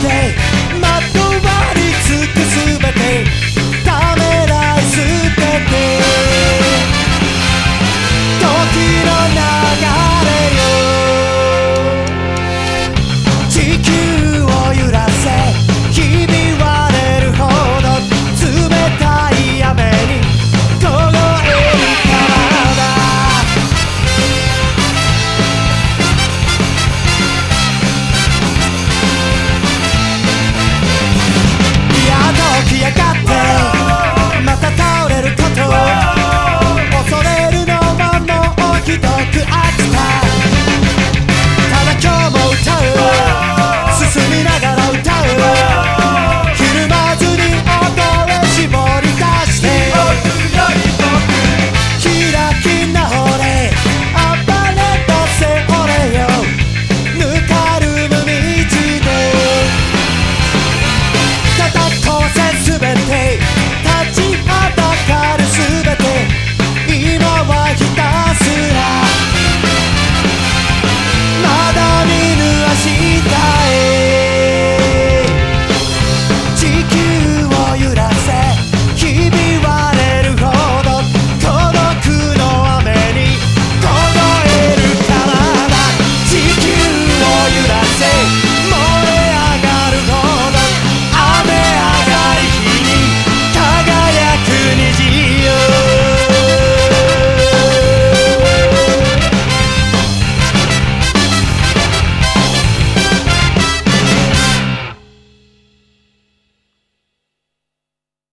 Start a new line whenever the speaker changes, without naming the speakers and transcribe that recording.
てまとわりつくすべてためらい捨てて時の流れよ地球を揺らせひび割れるほど冷たい雨に凍えるからだ起き上がってまた倒れること恐れるのはもうひどく飽きたただ今日も歌う進みながら歌うひるまずに音へ絞り出して開き直れ暴れ出せ俺よぬかるむ道で叩こうせすべ